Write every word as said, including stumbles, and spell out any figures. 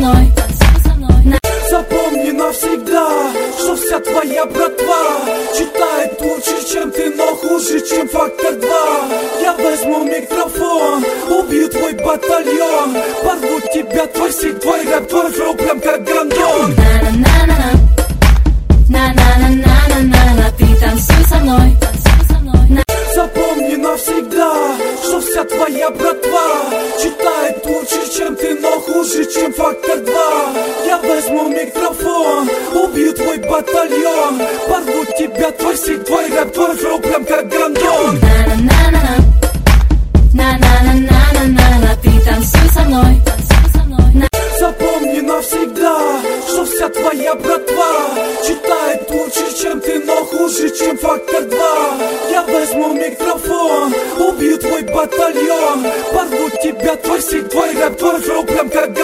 мной, танцуй со мной. Запомни навсегда, что вся твоя братва читает лучше, чем ты, но хуже, чем фактор два. Я возьму микрофон, убью твой батальон, порву тебя, твой стиль, твой рэп, твой флоу, прям как грандон. На-на-на-на-на, на-на-на-на-на-на, ты танцуй со мной, танцуй со мной. Запомни навсегда, что вся твоя братва читает лучше, чем ты, но хуже, чем фактор два. Я возьму микрофон, убью твой батальон, порву тебя, твой стиль, твой рэп, твой флоу, прям как грандон. На-на-на-на-на, на-на-на-на-на-на, ты танцуй со мной, танцуй со мной. Запомни навсегда, что вся твоя братва читает лучше, чем ты, но хуже, чем фактор два. Я возьму микрофон, убью твой батальон, порву тебя, твой стиль, твой рэп, твой флоу, прям как